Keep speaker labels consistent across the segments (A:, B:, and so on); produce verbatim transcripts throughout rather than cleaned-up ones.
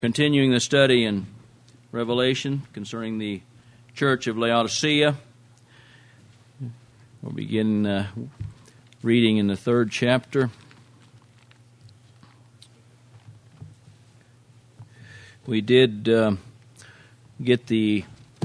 A: Continuing the study in Revelation concerning the church of Laodicea, we'll begin uh, reading in the third chapter. We did uh, get the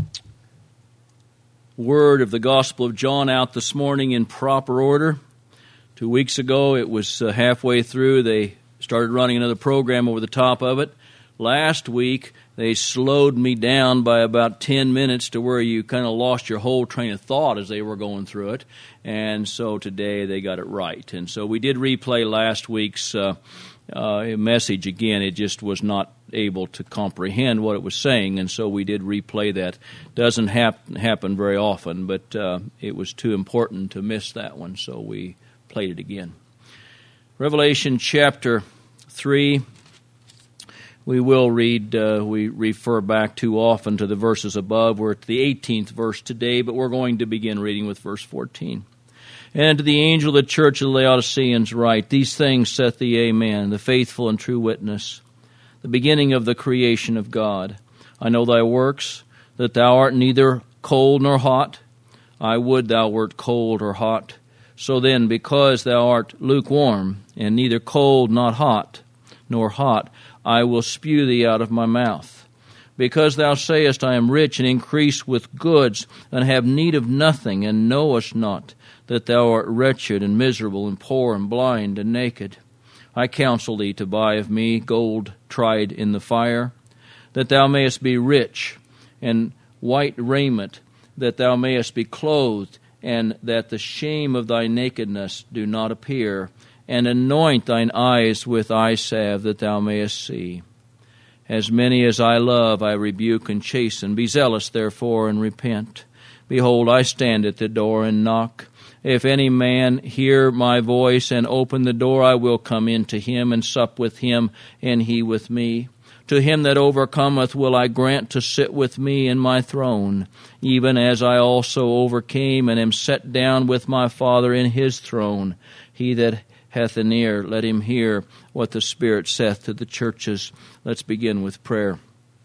A: word of the Gospel of John out this morning in proper order. Two weeks ago, it was uh, halfway through. They started running another program over the top of it. Last week, they slowed me down by about ten minutes to where you kind of lost your whole train of thought as they were going through it. And so today they got it right. And so we did replay last week's uh, uh, message again. It just was not able to comprehend what it was saying. And so we did replay that. Doesn't hap- happen very often, but uh, it was too important to miss that one. So we played it again. Revelation chapter three. We will read, uh, we refer back too often to the verses above. We're at the eighteenth verse today, but we're going to begin reading with verse fourteen. And to the angel of the church of the Laodiceans write, These things saith the Amen, the faithful and true witness, the beginning of the creation of God. I know thy works, that thou art neither cold nor hot. I would thou wert cold or hot. So then, because thou art lukewarm, and neither cold nor hot, nor hot, I will spew thee out of my mouth. Because thou sayest, I am rich and increase with goods, and have need of nothing, and knowest not that thou art wretched and miserable and poor and blind and naked. I counsel thee to buy of me gold tried in the fire, that thou mayest be rich, and white raiment, that thou mayest be clothed, and that the shame of thy nakedness do not appear, and anoint thine eyes with eye salve, that thou mayest see. As many as I love, I rebuke and chasten. Be zealous, therefore, and repent. Behold, I stand at the door and knock. If any man hear my voice and open the door, I will come in to him and sup with him, and he with me. To him that overcometh will I grant to sit with me in my throne, even as I also overcame and am set down with my Father in his throne. He that hath an ear, let him hear what the Spirit saith to the churches. Let's begin with prayer.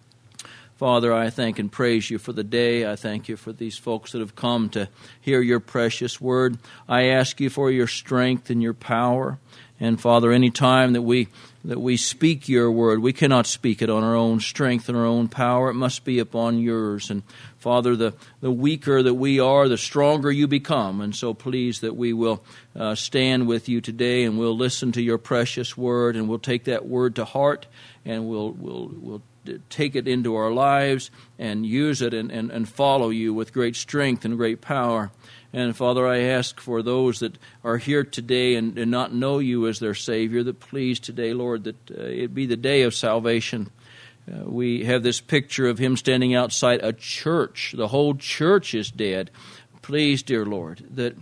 A: Father, I thank and praise you for the day. I thank you for these folks that have come to hear your precious word. I ask you for your strength and your power. And Father, any time that we that we speak your word, we cannot speak it on our own strength and our own power. It must be upon yours. And Father, the, the weaker that we are, the stronger you become. And so please that we will uh, stand with you today, and we'll listen to your precious word, and we'll take that word to heart, and we'll we'll we'll take it into our lives and use it and, and, and follow you with great strength and great power. And Father, I ask for those that are here today and, and not know you as their Savior, that please today, Lord, that uh, it be the day of salvation. Uh, we have this picture of him standing outside a church. The whole church is dead. Please, dear Lord, that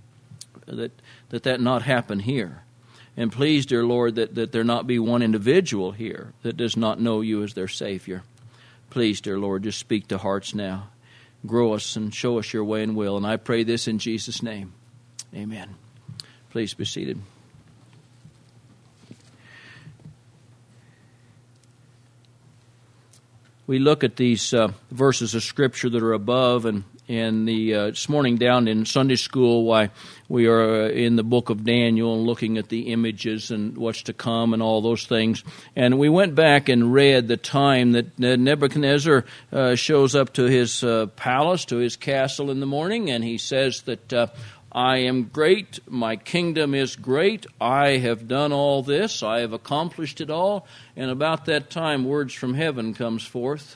A: that that, that not happen here. And please, dear Lord, that, that there not be one individual here that does not know you as their Savior. Please, dear Lord, just speak to hearts now. Grow us and show us your way and will. And I pray this in Jesus' name. Amen. Please be seated. We look at these uh, verses of Scripture that are above, and and the uh, this morning down in Sunday school, why we are uh, in the book of Daniel and looking at the images and what's to come and all those things. And we went back and read the time that Nebuchadnezzar uh, shows up to his uh, palace, to his castle in the morning, and he says that uh, I am great, my kingdom is great, I have done all this, I have accomplished it all. And about that time, words from heaven comes forth,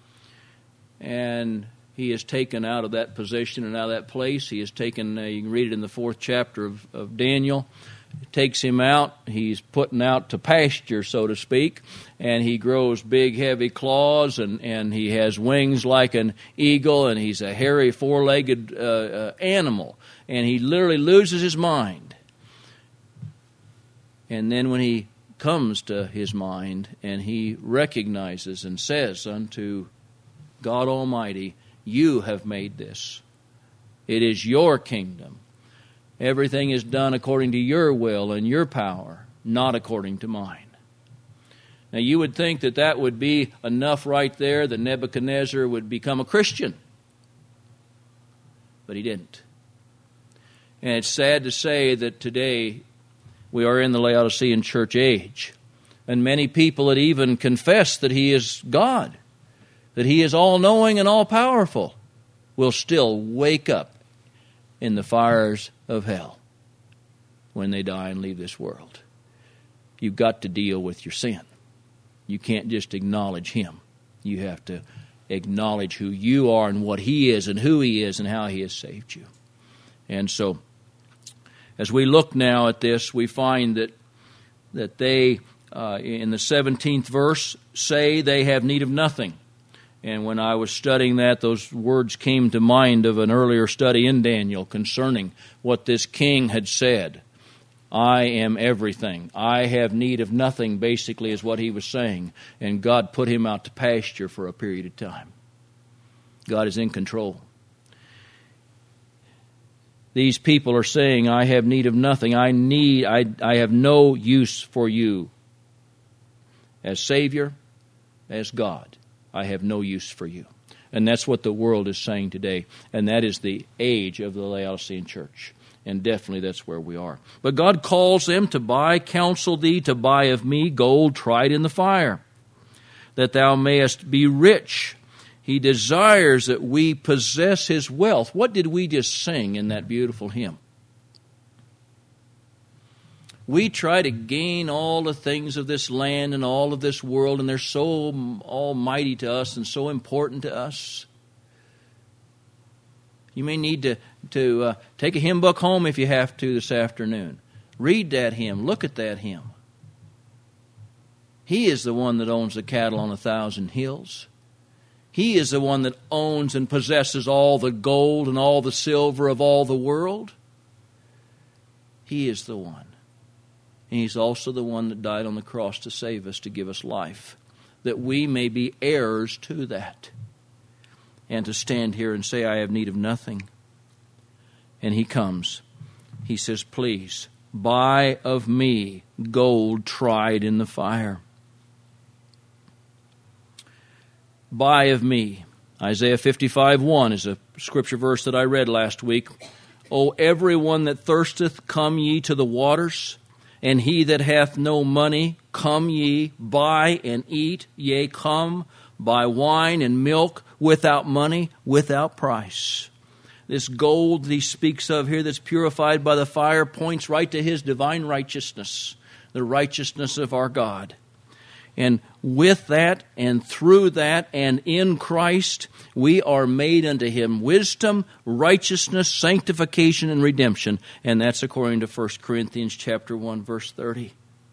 A: and he is taken out of that position and out of that place. He is taken, uh, you can read it in the fourth chapter of, of Daniel. It takes him out. He's putting out to pasture, so to speak, and he grows big, heavy claws, and, and he has wings like an eagle, and he's a hairy, four-legged uh, uh, animal, and he literally loses his mind. And then when he comes to his mind, and he recognizes and says unto God Almighty, you have made this. It is your kingdom. Everything is done according to your will and your power, not according to mine. Now, you would think that that would be enough right there that Nebuchadnezzar would become a Christian. But he didn't. And it's sad to say that today we are in the Laodicean church age. And many people that even confess that he is God, that he is all-knowing and all-powerful, will still wake up in the fires of hell when they die and leave this world. You've got to deal with your sin. You can't just acknowledge him. You have to acknowledge who you are and what he is and who he is and how he has saved you. And so, as we look now at this, we find that that they, uh, in the seventeenth verse, say they have need of nothing. And when I was studying that, those words came to mind of an earlier study in Daniel concerning what this king had said. I am everything. I have need of nothing, basically, is what he was saying. And God put him out to pasture for a period of time. God is in control. These people are saying, I have need of nothing. I need, I, I have no use for you. As Savior, as God, I have no use for you. And that's what the world is saying today. And that is the age of the Laodicean church. And definitely that's where we are. But God calls them to buy, counsel thee to buy of me gold tried in the fire, that thou mayest be rich. He desires that we possess his wealth. What did we just sing in that beautiful hymn? We try to gain all the things of this land and all of this world, and they're so almighty to us and so important to us. You may need to, to uh, take a hymn book home if you have to this afternoon. Read that hymn. Look at that hymn. He is the one that owns the cattle on a thousand hills. He is the one that owns and possesses all the gold and all the silver of all the world. He is the one. And he's also the one that died on the cross to save us, to give us life, that we may be heirs to that. And to stand here and say, I have need of nothing. And he comes. He says, please, buy of me gold tried in the fire. Buy of me. Isaiah fifty-five one is a scripture verse that I read last week. O everyone that thirsteth, come ye to the waters, and he that hath no money, come ye, buy and eat, yea, come, buy wine and milk without money, without price. This gold that he speaks of here that's purified by the fire points right to his divine righteousness, the righteousness of our God. And with that and through that and in Christ, we are made unto him wisdom, righteousness, sanctification, and redemption. And that's according to First Corinthians chapter one, verse thirty.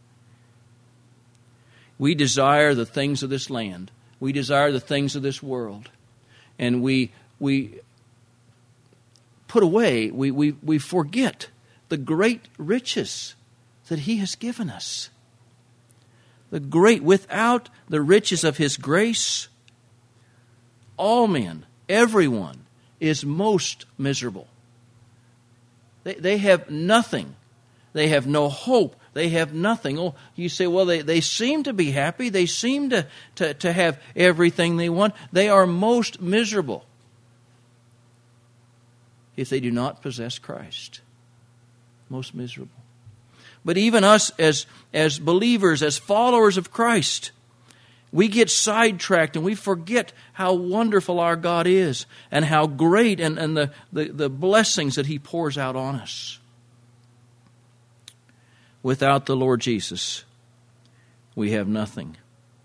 A: We desire the things of this land. We desire the things of this world. And we we put away, we, we, we forget the great riches that he has given us. The great, without the riches of his grace, all men, everyone, is most miserable. They, they have nothing. They have no hope. They have nothing. Oh, you say, well, they, they seem to be happy. They seem to, to, to have everything they want. They are most miserable if they do not possess Christ. Most miserable. But even us as, as believers, as followers of Christ, we get sidetracked and we forget how wonderful our God is and how great and, and the, the, the blessings that he pours out on us. Without the Lord Jesus, we have nothing.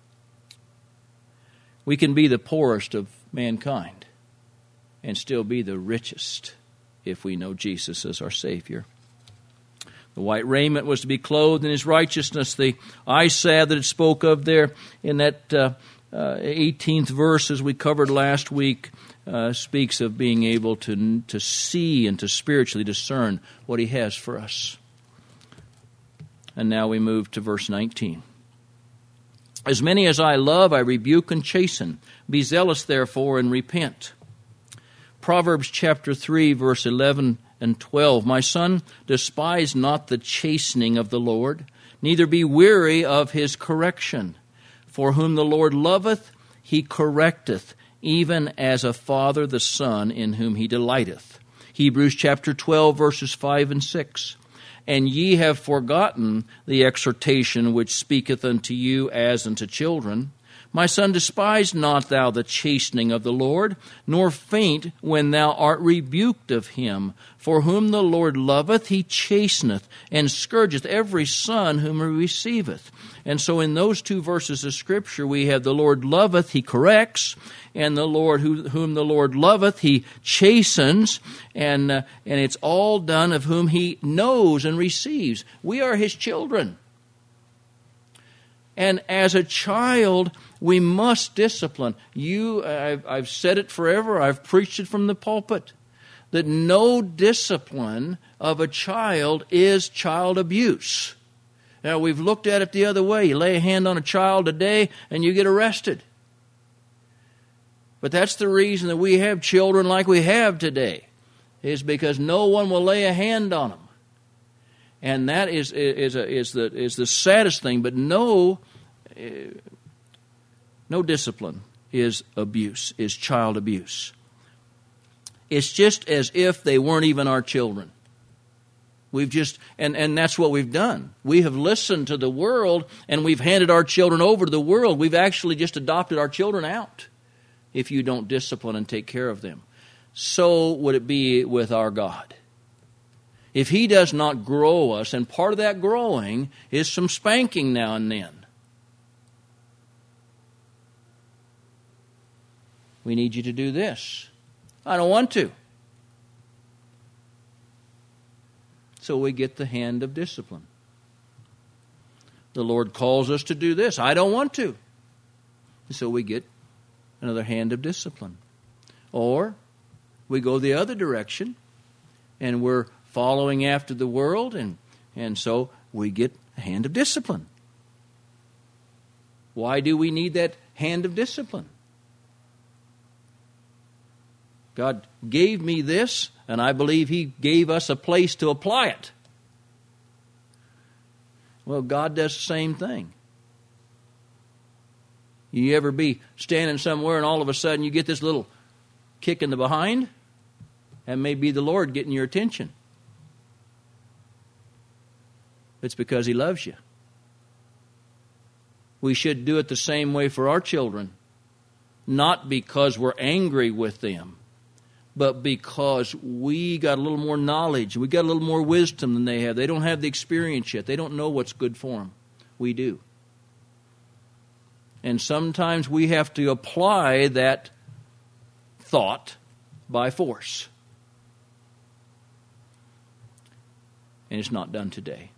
A: We can be the poorest of mankind and still be the richest if we know Jesus as our Savior. The white raiment was to be clothed in his righteousness. The eye salve that it spoke of there in that uh, uh, eighteenth verse, as we covered last week, uh, speaks of being able to, to see and to spiritually discern what he has for us. And now we move to verse nineteen. As many as I love, I rebuke and chasten. Be zealous, therefore, and repent. Proverbs chapter three, verse eleven and twelve. My son, despise not the chastening of the Lord, neither be weary of his correction. For whom the Lord loveth, he correcteth, even as a father the son in whom he delighteth. Hebrews chapter twelve, verses five and six. And ye have forgotten the exhortation which speaketh unto you as unto children. My son, despise not thou the chastening of the Lord, nor faint when thou art rebuked of him. For whom the Lord loveth, he chasteneth, and scourgeth every son whom he receiveth. And so in those two verses of Scripture, we have the Lord loveth, he corrects, and the Lord who, whom the Lord loveth, he chastens, and, uh, and it's all done of whom he knows and receives. We are his children. And as a child, we must discipline. You, I've, I've said it forever, I've preached it from the pulpit, that no discipline of a child is child abuse. Now, we've looked at it the other way. You lay a hand on a child today and you get arrested. But that's the reason that we have children like we have today, is because no one will lay a hand on them. And that is is a, is the is the saddest thing. But no, uh, no discipline is abuse, is child abuse. It's just as if they weren't even our children. We've just and, and that's what we've done. We have listened to the world, and we've handed our children over to the world. We've actually just adopted our children out if you don't discipline and take care of them. So would it be with our God. If he does not grow us, and part of that growing is some spanking now and then. We need you to do this. I don't want to. So we get the hand of discipline. The Lord calls us to do this. I don't want to. So we get another hand of discipline. Or we go the other direction, and we're following after the world, and, and so we get a hand of discipline. Why do we need that hand of discipline? God gave me this, and I believe he gave us a place to apply it. Well, God does the same thing. You ever be standing somewhere and all of a sudden you get this little kick in the behind? That may be the Lord getting your attention. It's because he loves you. We should do it the same way for our children. Not because we're angry with them, but because we got a little more knowledge. We got a little more wisdom than they have. They don't have the experience yet. They don't know what's good for them. We do. And sometimes we have to apply that thought by force. And it's not done today.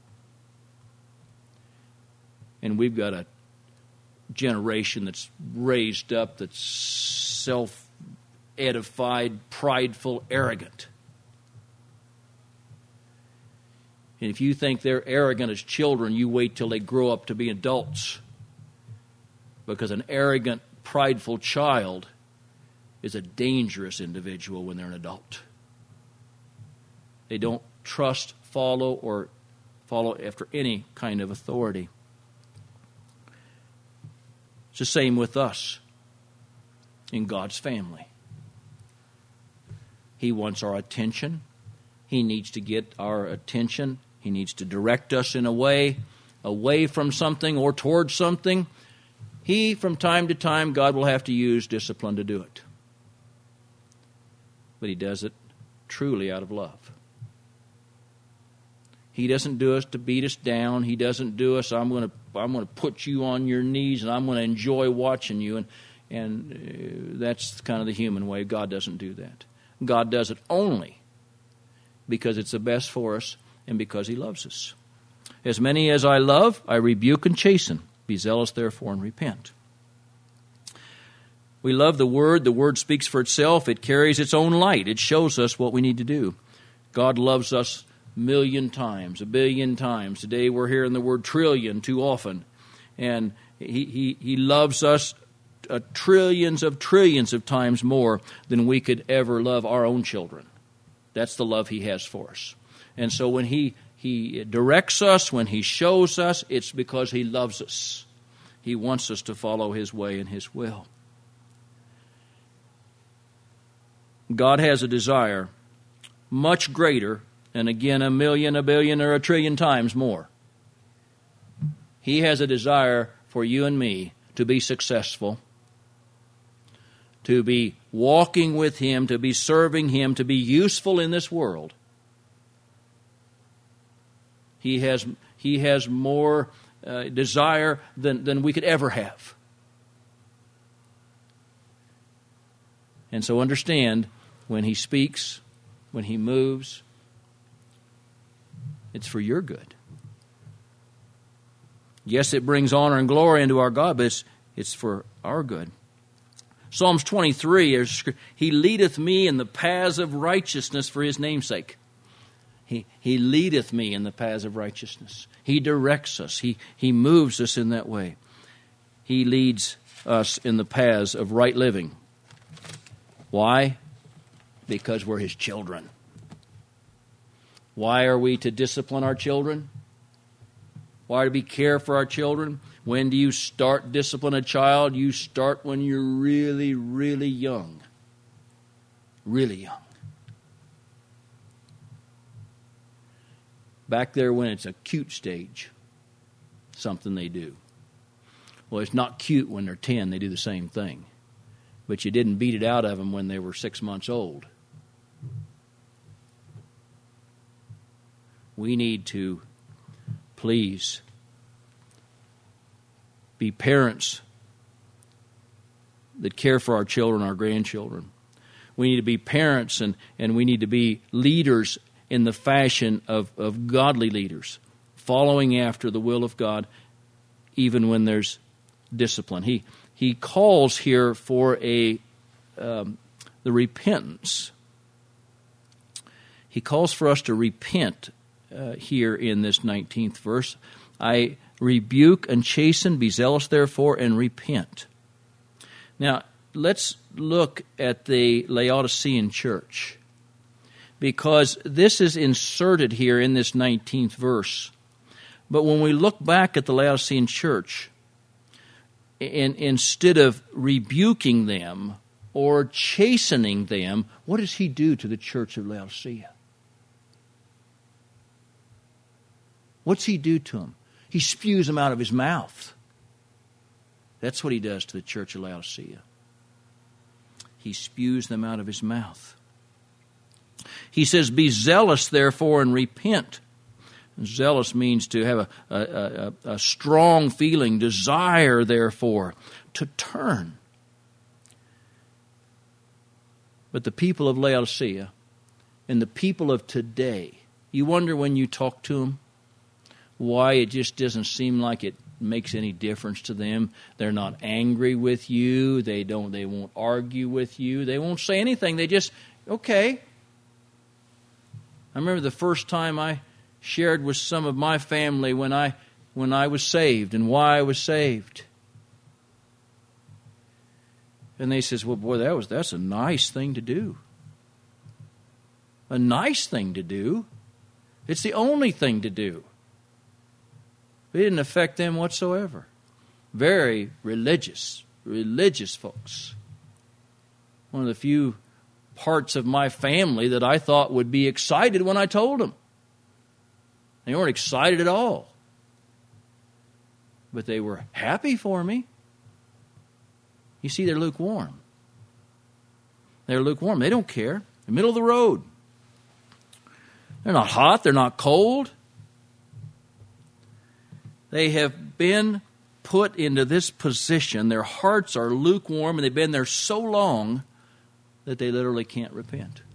A: And we've got a generation that's raised up, that's self-edified, prideful, arrogant. And if you think they're arrogant as children, you wait till they grow up to be adults. Because an arrogant, prideful child is a dangerous individual when they're an adult. They don't trust, follow, or follow after any kind of authority. It's the same with us in God's family. He wants our attention. He needs to get our attention. He needs to direct us in a way, away from something or towards something. He, from time to time, God will have to use discipline to do it. But he does it truly out of love. He doesn't do us to beat us down. He doesn't do us, I'm going to I'm going to put you on your knees and I'm going to enjoy watching you. And, and uh, that's kind of the human way. God doesn't do that. God does it only because it's the best for us and because he loves us. As many as I love, I rebuke and chasten. Be zealous, therefore, and repent. We love the Word. The Word speaks for itself. It carries its own light. It shows us what we need to do. God loves us a million times, a billion times. Today we're hearing the word trillion too often. And he, he, he loves us uh, trillions of trillions of times more than we could ever love our own children. That's the love he has for us. And so when he He directs us, when he shows us, it's because he loves us. He wants us to follow His way and His will. God has a desire much greater, and again a million, a billion, or a trillion times more. He has a desire for you and me to be successful, to be walking with Him, to be serving Him, to be useful in this world. He has, he has more uh, desire than, than we could ever have. And so understand, when He speaks, when He moves, it's for your good. Yes, it brings honor and glory into our God, but it's, it's for our good. Psalms twenty-three, is, He leadeth me in the paths of righteousness for His name's sake. He, he leadeth me in the paths of righteousness. He directs us. He, he moves us in that way. He leads us in the paths of right living. Why? Because we're His children. Why are we to discipline our children? Why do we care for our children? When do you start discipline a child? You start when you're really, really young. Really young. Back there when it's a cute stage, something they do. Well, it's not cute when they're ten, they do the same thing. But you didn't beat it out of them when they were six months old. We need to, please, be parents that care for our children, our grandchildren. We need to be parents, and, and we need to be leaders in the fashion of, of godly leaders, following after the will of God, even when there's discipline. He he calls here for a um, the repentance. He calls for us to repent uh, here in this nineteenth verse. I rebuke and chasten, be zealous therefore, and repent. Now, let's look at the Laodicean church, because this is inserted here in this nineteenth verse. But when we look back at the Laodicean church, in, instead of rebuking them or chastening them, what does he do to the church of Laodicea? What's he do to them? He spews them out of his mouth. That's what he does to the church of Laodicea. He spews them out of his mouth. He says, be zealous, therefore, and repent. And zealous means to have a, a, a, a strong feeling, desire, therefore, to turn. But the people of Laodicea and the people of today, you wonder when you talk to them, why it just doesn't seem like it makes any difference to them. They're not angry with you. They don't. They won't argue with you. They won't say anything. They just, okay. I remember the first time I shared with some of my family when I when I was saved and why I was saved. And they says, well, boy, that was that's a nice thing to do. A nice thing to do. It's the only thing to do. It didn't affect them whatsoever. Very religious, religious folks. One of the few parts of my family that I thought would be excited when I told them. They weren't excited at all. But they were happy for me. You see, they're lukewarm. They're lukewarm. They don't care. The middle of the road. They're not hot. They're not cold. They have been put into this position. Their hearts are lukewarm, and they've been there so long that they literally can't repent.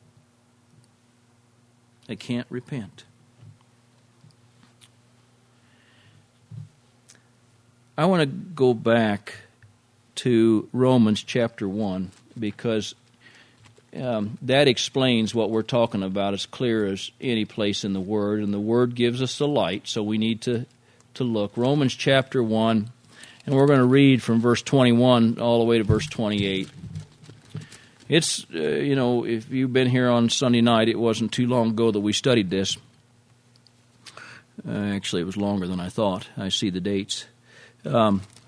A: They can't repent. I want to go back to Romans chapter one, because um, that explains what we're talking about as clear as any place in the Word, and the Word gives us the light, so we need to to look. Romans chapter one, and we're going to read from verse twenty-one all the way to verse twenty-eight. It's, uh, you know, if you've been here on Sunday night, it wasn't too long ago that we studied this. Uh, actually, it was longer than I thought. I see the dates. Um,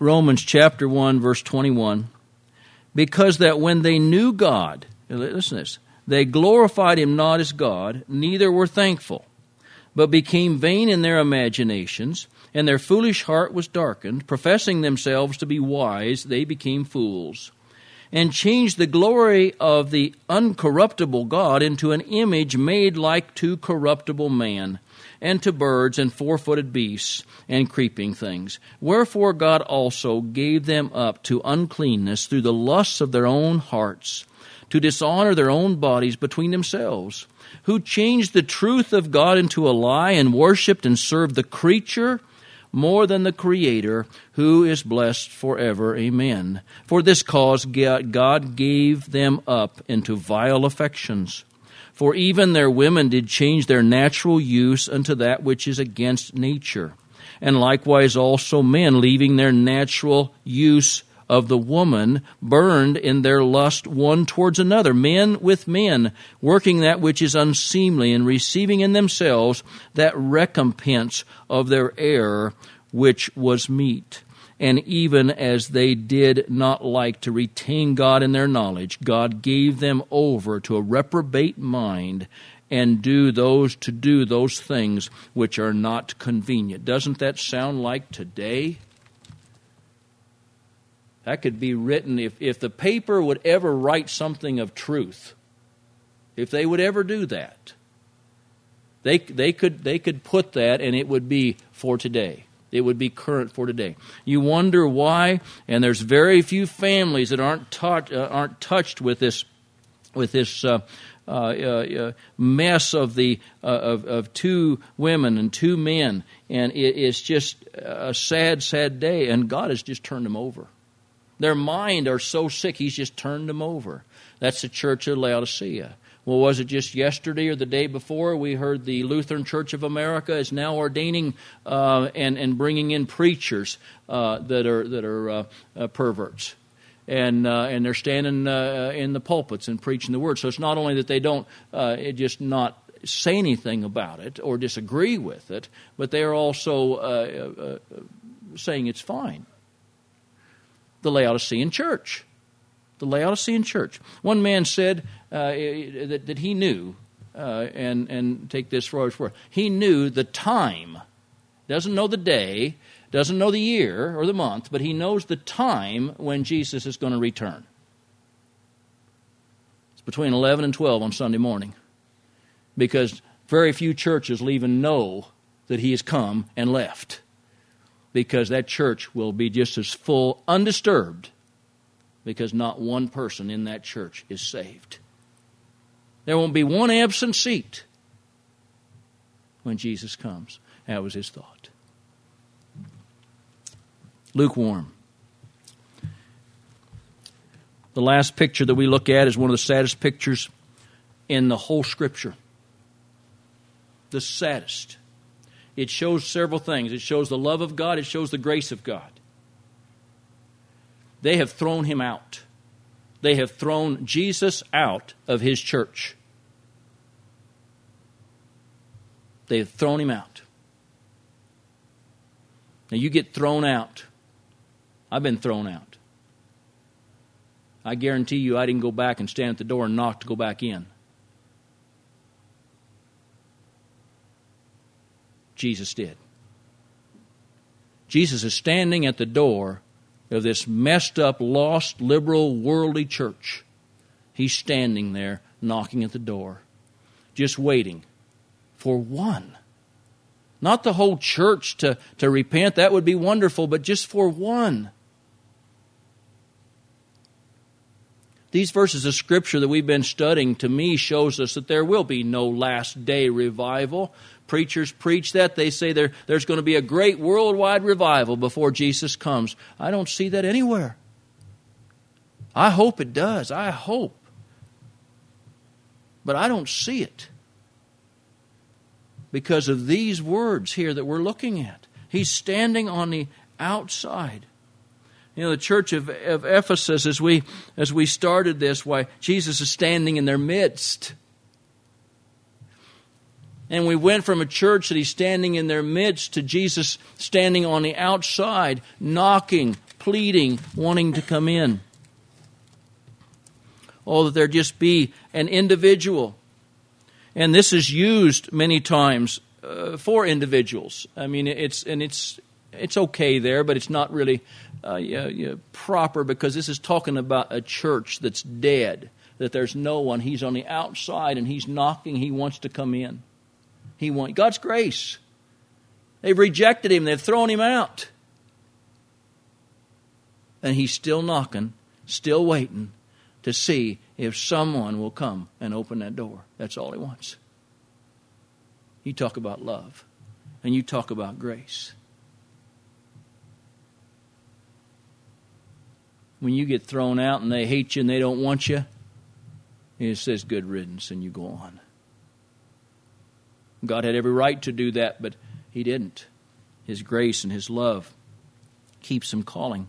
A: Romans chapter one, verse twenty-one. Because that when they knew God, listen to this, they glorified him not as God, neither were thankful, but became vain in their imaginations, and their foolish heart was darkened. Professing themselves to be wise, they became fools, and changed the glory of the uncorruptible God into an image made like to corruptible man, and to birds and four-footed beasts and creeping things. Wherefore God also gave them up to uncleanness through the lusts of their own hearts, to dishonor their own bodies between themselves, who changed the truth of God into a lie, and worshipped and served the creature more than the Creator, who is blessed forever. Amen. For this cause God gave them up into vile affections. For even their women did change their natural use unto that which is against nature. And likewise also men, leaving their natural use of the woman, burned in their lust one towards another, men with men, working that which is unseemly, and receiving in themselves that recompense of their error which was meet. And even as they did not like to retain God in their knowledge, God gave them over to a reprobate mind, and do those to do those things which are not convenient. Doesn't that sound like today? That could be written, if, if the paper would ever write something of truth, if they would ever do that, they, they, could, they could put that, and it would be for today. It would be current for today. You wonder why, and there's very few families that aren't, taught, uh, aren't touched with this, with this uh, uh, uh, mess of, the, uh, of, of two women and two men, and it, it's just a sad, sad day, and God has just turned them over. Their mind are so sick, he's just turned them over. That's the church of Laodicea. Well, was it just yesterday or the day before we heard the Lutheran Church of America is now ordaining uh, and and bringing in preachers uh, that are that are uh, uh, perverts, and uh, and they're standing uh, in the pulpits and preaching the word. So it's not only that they don't uh, just not say anything about it or disagree with it, but they are also uh, uh, saying it's fine. The Laodicean church. The Laodicean church. One man said uh, that, that he knew, uh, and, and take this for what it's worth, he knew the time, doesn't know the day, doesn't know the year or the month, but he knows the time when Jesus is going to return. It's between eleven and twelve on Sunday morning, because very few churches will even know that he has come and left, because that church will be just as full, undisturbed, because not one person in that church is saved. There won't be one absent seat when Jesus comes. That was his thought. Lukewarm. The last picture that we look at is one of the saddest pictures in the whole Scripture. The saddest. It shows several things. It shows the love of God. It shows the grace of God. They have thrown him out. They have thrown Jesus out of his church. They have thrown him out. Now you get thrown out. I've been thrown out. I guarantee you I didn't go back and stand at the door and knock to go back in. Jesus did. Jesus is standing at the door of this messed up, lost, liberal, worldly church. He's standing there, knocking at the door, just waiting for one. Not the whole church to, to repent, that would be wonderful, but just for one. These verses of Scripture that we've been studying, to me, shows us that there will be no last day revival. Preachers preach that. They say there, there's going to be a great worldwide revival before Jesus comes. I don't see that anywhere. I hope it does. I hope. But I don't see it because of these words here that we're looking at. He's standing on the outside. You know, the church of, of Ephesus, as we as we started this, why Jesus is standing in their midst. And we went from a church that he's standing in their midst to Jesus standing on the outside, knocking, pleading, wanting to come in. Oh, that there just be an individual. And this is used many times uh, for individuals. I mean, it's and it's it's okay there, but it's not really uh, yeah, yeah, proper, because this is talking about a church that's dead, that there's no one. He's on the outside and he's knocking. He wants to come in. He wants God's grace. They've rejected him. They've thrown him out. And he's still knocking, still waiting to see if someone will come and open that door. That's all he wants. You talk about love, and you talk about grace. When you get thrown out and they hate you and they don't want you, it says good riddance, and you go on. God had every right to do that, but he didn't. His grace and his love keeps him calling.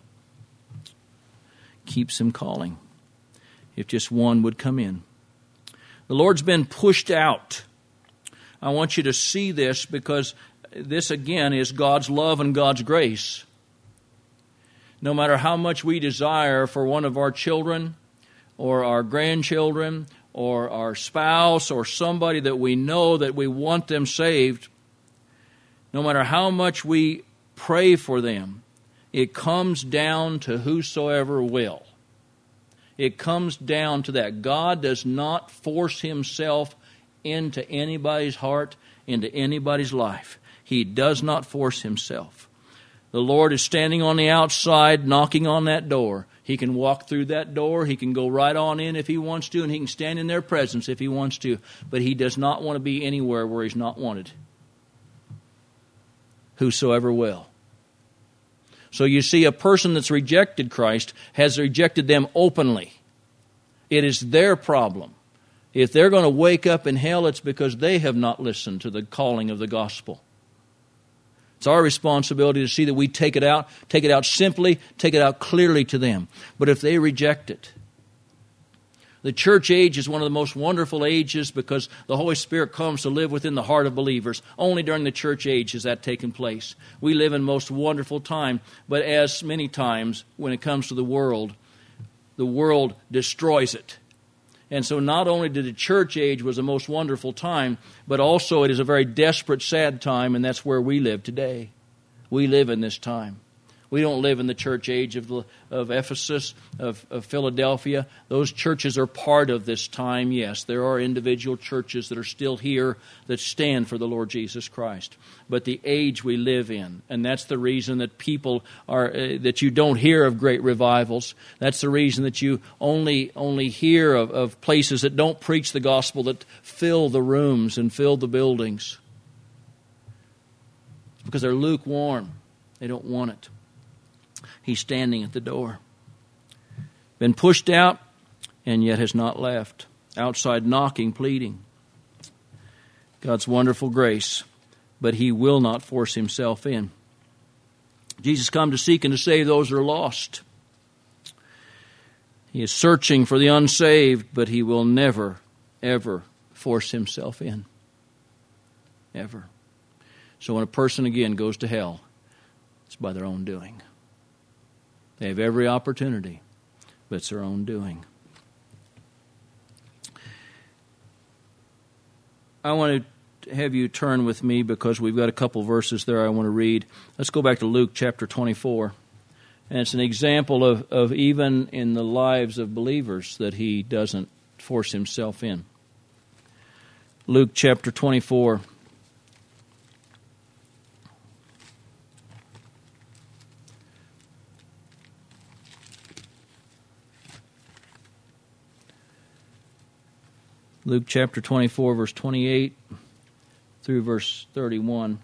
A: Keeps him calling. If just one would come in. The Lord's been pushed out. I want you to see this, because this again is God's love and God's grace. No matter how much we desire for one of our children or our grandchildren or our spouse or somebody that we know that we want them saved, no matter how much we pray for them, it comes down to whosoever will. It comes down to that. God does not force himself into anybody's heart, into anybody's life. He does not force himself. The Lord is standing on the outside, knocking on that door. He can walk through that door. He can go right on in if he wants to, and he can stand in their presence if he wants to. But he does not want to be anywhere where he's not wanted. Whosoever will. So you see, a person that's rejected Christ has rejected them openly. It is their problem. If they're going to wake up in hell, it's because they have not listened to the calling of the gospel. It's our responsibility to see that we take it out, take it out simply, take it out clearly to them. But if they reject it, the church age is one of the most wonderful ages, because the Holy Spirit comes to live within the heart of believers. Only during the church age has that taken place. We live in most wonderful time, but as many times when it comes to the world, the world destroys it. And so not only did the church age was a most wonderful time, but also it is a very desperate, sad time, and that's where we live today. We live in this time. We don't live in the church age of, of Ephesus, of, of Philadelphia. Those churches are part of this time, yes. There are individual churches that are still here that stand for the Lord Jesus Christ. But the age we live in, and that's the reason that people are, uh, that you don't hear of great revivals. That's the reason that you only, only hear of, of places that don't preach the gospel, that fill the rooms and fill the buildings. It's because they're lukewarm. They don't want it. He's standing at the door. Been pushed out, and yet has not left. Outside knocking, pleading. God's wonderful grace, but he will not force himself in. Jesus come to seek and to save those who are lost. He is searching for the unsaved, but he will never, ever force himself in. Ever. So when a person again goes to hell, it's by their own doing. They have every opportunity, but it's their own doing. I want to have you turn with me, because we've got a couple verses there I want to read. Let's go back to Luke chapter twenty-four. And it's an example of, of even in the lives of believers that he doesn't force himself in. Luke chapter twenty-four. Luke chapter twenty-four, verse twenty-eight through verse thirty-one.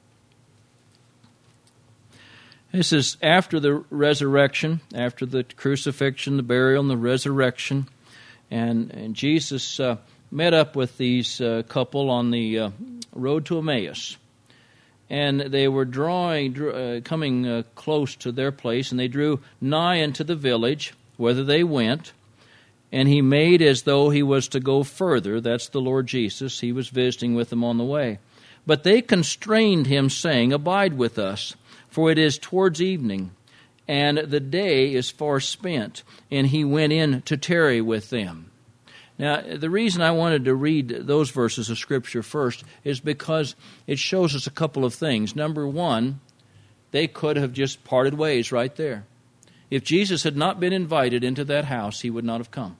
A: This is after the resurrection, after the crucifixion, the burial, and the resurrection. And, and Jesus uh, met up with these uh, couple on the uh, road to Emmaus. And they were drawing, uh, coming uh, close to their place, and they drew nigh into the village, whither they went. And he made as though he was to go further. That's the Lord Jesus. He was visiting with them on the way. But they constrained him, saying, Abide with us, for it is towards evening, and the day is far spent. And he went in to tarry with them. Now, the reason I wanted to read those verses of Scripture first is because it shows us a couple of things. Number one, they could have just parted ways right there. If Jesus had not been invited into that house, he would not have come.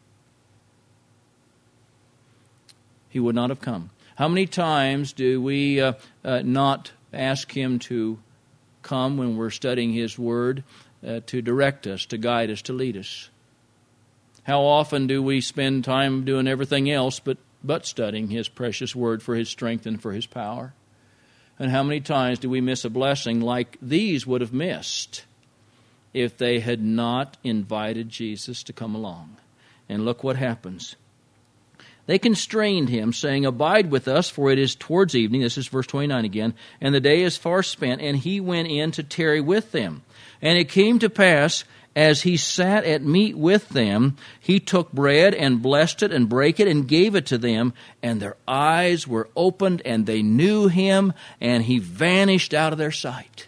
A: He would not have come. How many times do we uh, uh, not ask him to come when we're studying his Word, uh, to direct us, to guide us, to lead us? How often do we spend time doing everything else but, but studying his precious Word for his strength and for his power? And how many times do we miss a blessing like these would have missed if they had not invited Jesus to come along? And look what happens. They constrained him, saying, "Abide with us, for it is towards evening." This is verse twenty-nine again. "And the day is far spent, and he went in to tarry with them. And it came to pass, as he sat at meat with them, he took bread and blessed it and brake it and gave it to them. And their eyes were opened, and they knew him, and he vanished out of their sight."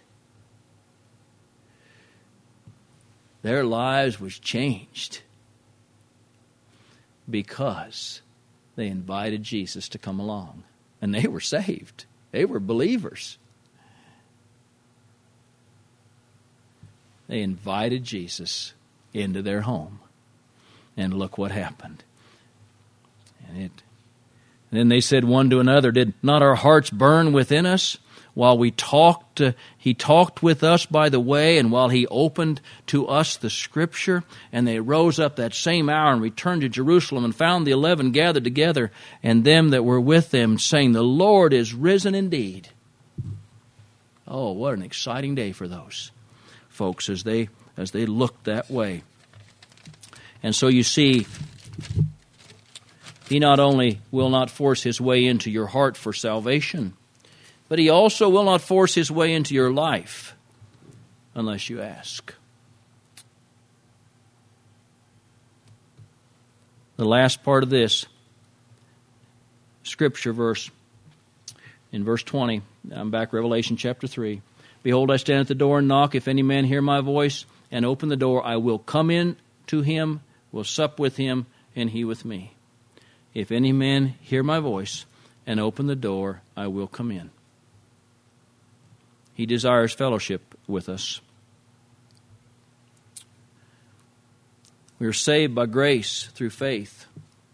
A: Their lives was changed because they invited Jesus to come along. And they were saved. They were believers. They invited Jesus into their home. And look what happened. And, it, and then they said one to another, "Did not our hearts burn within us while we talked? Uh, he talked with us by the way, and while he opened to us the Scripture." And they rose up that same hour and returned to Jerusalem, and found the eleven gathered together, and them that were with them, saying, "The Lord is risen indeed." Oh, what an exciting day for those folks as they as they looked that way. And so you see, he not only will not force his way into your heart for salvation, but he also will not force his way into your life unless you ask. The last part of this Scripture verse, in verse twenty, I'm back, Revelation chapter three. "Behold, I stand at the door and knock. If any man hear my voice and open the door, I will come in to him, will sup with him, and he with me. If any man hear my voice and open the door, I will come in." He desires fellowship with us. We are saved by grace through faith.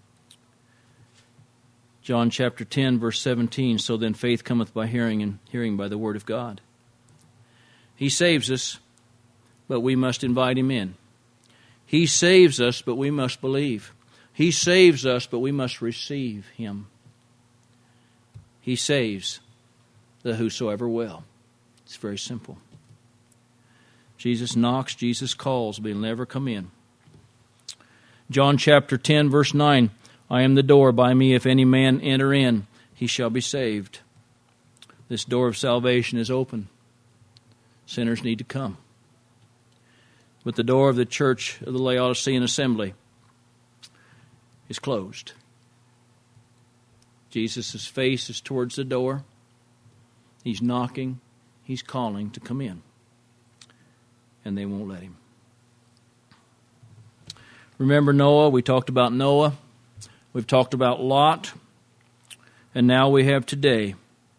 A: John chapter ten, verse seventeen, "So then faith cometh by hearing, and hearing by the word of God." He saves us, but we must invite him in. He saves us, but we must believe. He saves us, but we must receive him. He saves the whosoever will. It's very simple. Jesus knocks, Jesus calls, but he'll never come in. John chapter ten, verse nine, "I am the door. By me if any man enter in, he shall be saved." This door of salvation is open. Sinners need to come. But the door of the church of the Laodicean assembly is closed. Jesus' face is towards the door. He's knocking. He's calling to come in. And they won't let him. Remember Noah? We talked about Noah. We've talked about Lot. And now we have today.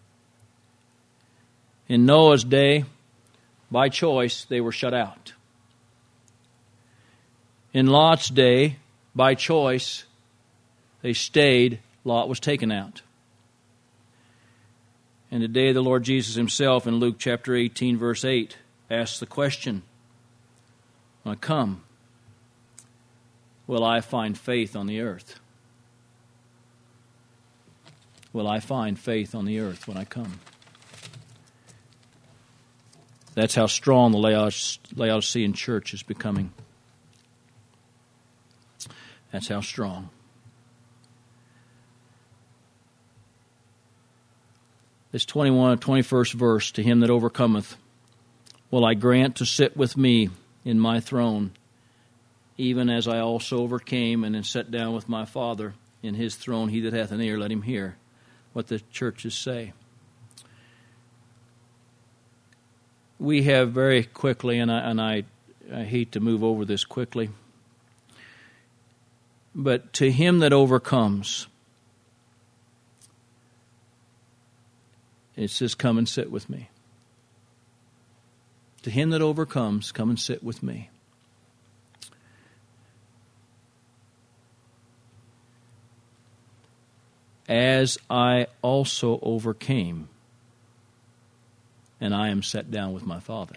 A: In Noah's day, by choice, they were shut out. In Lot's day, by choice, they stayed. Lot was taken out. And today the Lord Jesus himself in Luke chapter eighteen, verse eight, asks the question, "When I come, will I find faith on the earth? Will I find faith on the earth when I come?" That's how strong the Laodicean church is becoming. That's how strong. This twenty-one, twenty-first verse, "To him that overcometh will I grant to sit with me in my throne, even as I also overcame and am set down with my Father in his throne. He that hath an ear, let him hear what the churches say." we have very quickly, and I, and I, I hate to move over this quickly, but to him that overcomes, it says, come and sit with me. To him that overcomes, come and sit with me. As I also overcame, and I am set down with my Father.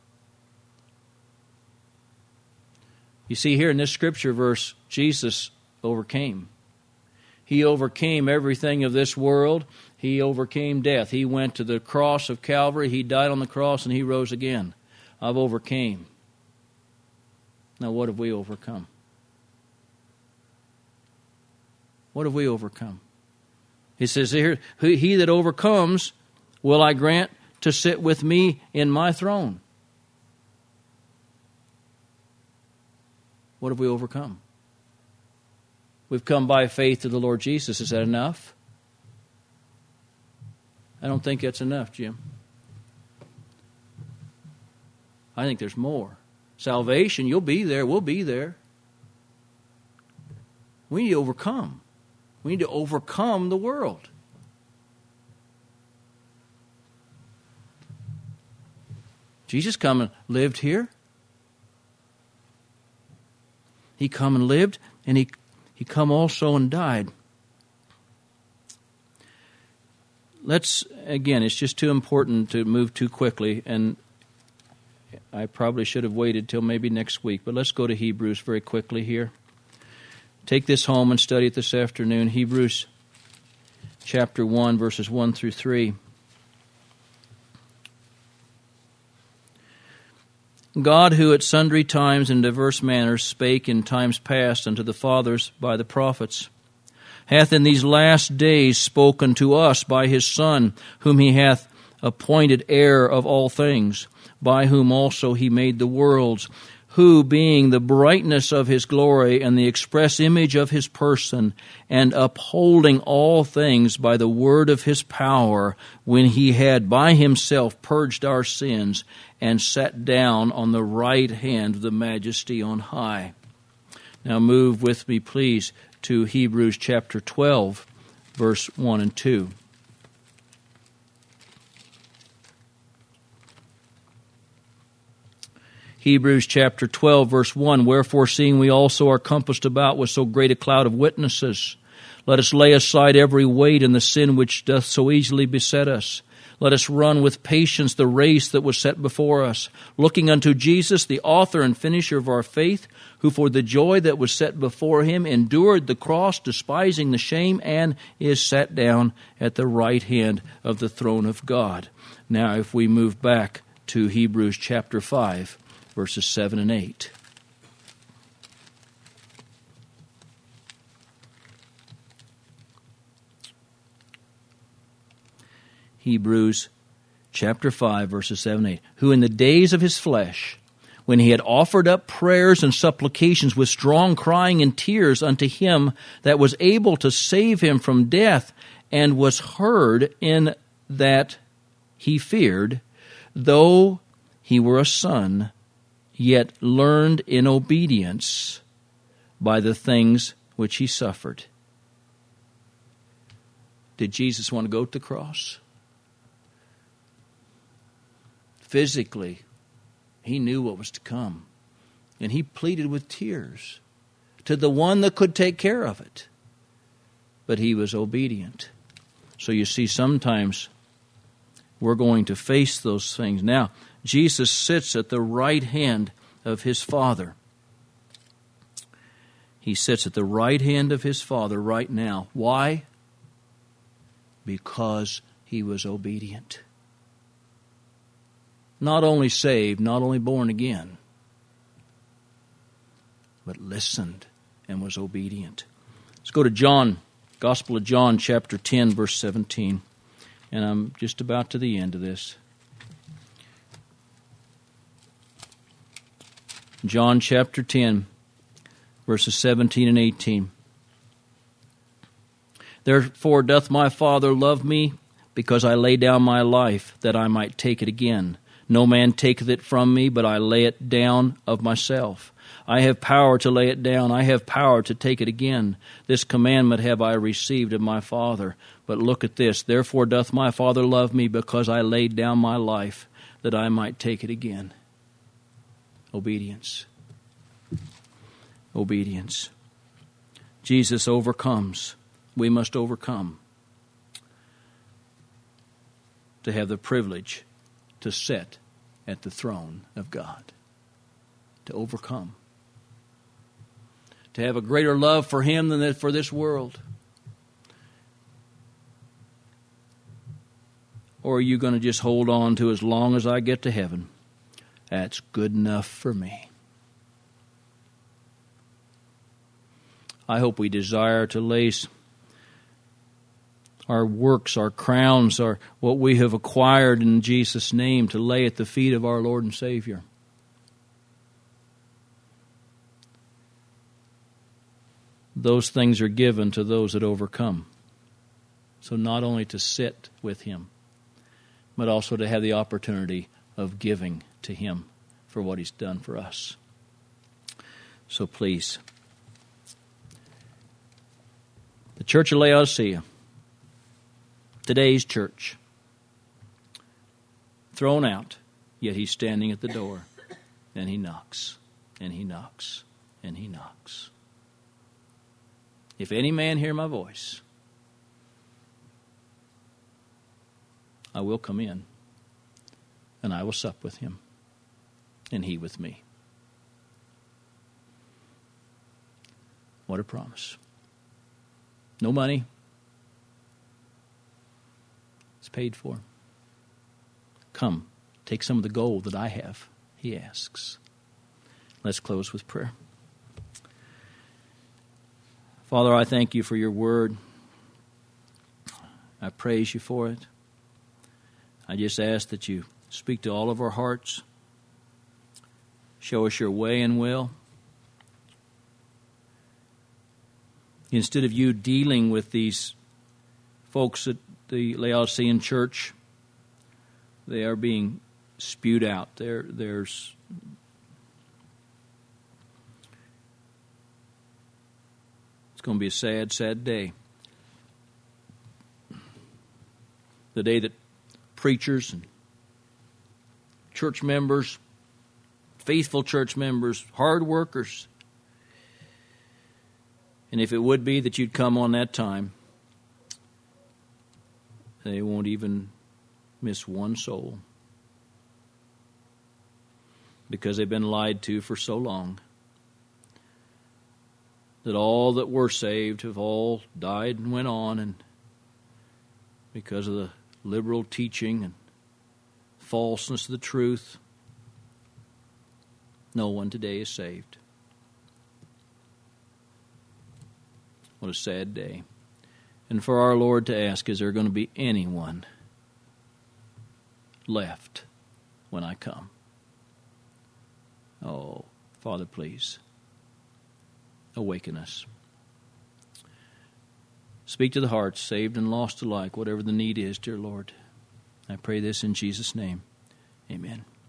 A: You see here in this scripture verse, Jesus overcame. He overcame everything of this world. He overcame death. He went to the cross of Calvary. He died on the cross and he rose again. I've overcame. Now what have we overcome? What have we overcome? He says here, he that overcomes will I grant to sit with me in my throne. What have we overcome? We've come by faith to the Lord Jesus. Is that enough? I don't think that's enough, Jim. I think there's more. Salvation, you'll be there. We'll be there. We need to overcome. We need to overcome the world. Jesus come and lived here. He come and lived, and he, he come also and died. Let's, again, it's just too important to move too quickly, and I probably should have waited till maybe next week, but let's go to Hebrews very quickly here. Take this home and study it this afternoon. Hebrews chapter one, verses one through three. God, who at sundry times in diverse manners spake in times past unto the fathers by the prophets, hath in these last days spoken to us by his Son, whom he hath appointed heir of all things, by whom also he made the worlds, who, being the brightness of his glory and the express image of his person, and upholding all things by the word of his power, when he had by himself purged our sins, and sat down on the right hand of the majesty on high. Now move with me, please, to Hebrews chapter twelve, verse one and two. Hebrews chapter twelve, verse one, wherefore seeing we also are compassed about with so great a cloud of witnesses, let us lay aside every weight and the sin which doth so easily beset us. Let us run with patience the race that was set before us, looking unto Jesus, the author and finisher of our faith, who for the joy that was set before him endured the cross, despising the shame, and is set down at the right hand of the throne of God. Now, if we move back to Hebrews chapter five, verses seven and eight. Hebrews chapter five, verses seven and eight. Who in the days of his flesh, when he had offered up prayers and supplications with strong crying and tears unto him that was able to save him from death, and was heard in that he feared, though he were a son, yet learned in obedience by the things which he suffered. Did Jesus want to go to the cross? Physically, he knew what was to come. And he pleaded with tears to the one that could take care of it. But he was obedient. So you see, sometimes we're going to face those things. Now, Jesus sits at the right hand of his Father. He sits at the right hand of his Father right now. Why? Because he was obedient. Not only saved, not only born again, but listened and was obedient. Let's go to John, Gospel of John, chapter ten, verse seventeen. And I'm just about to the end of this. John chapter ten, verses seventeen and eighteen. Therefore doth my Father love me, because I lay down my life, that I might take it again. No man taketh it from me, but I lay it down of myself. I have power to lay it down. I have power to take it again. This commandment have I received of my Father. But look at this. Therefore doth my Father love me, because I laid down my life, that I might take it again. Obedience. Obedience. Jesus overcomes. We must overcome to have the privilege to sit at the throne of God. To overcome. To have a greater love for Him than for this world. Or are you going to just hold on to as long as I get to heaven? That's good enough for me. I hope we desire to lace our works, our crowns, our what we have acquired in Jesus' name to lay at the feet of our Lord and Savior. Those things are given to those that overcome. So not only to sit with Him, but also to have the opportunity of giving to Him for what He's done for us. So please, the Church of Laodicea, today's church, thrown out, yet He's standing at the door, and He knocks, and He knocks, and He knocks. If any man hear my voice, I will come in, and I will sup with him, and he with me. What a promise. No money. It's paid for. Come, take some of the gold that I have, He asks. Let's close with prayer. Father, I thank You for Your word. I praise You for it. I just ask that You speak to all of our hearts. Show us Your way and will. Instead of You dealing with these folks at the Laodicean church, they are being spewed out. There, there's it's going to be a sad, sad day. The day that preachers and church members, faithful church members, hard workers, and if it would be that You'd come on that time, they won't even miss one soul because they've been lied to for so long that all that were saved have all died and went on, and because of the liberal teaching and falseness of the truth, no one today is saved. What a sad day. And for our Lord to ask, is there going to be anyone left when I come? Oh, Father, please, awaken us. Speak to the hearts, saved and lost alike, whatever the need is, dear Lord. I pray this in Jesus' name. Amen.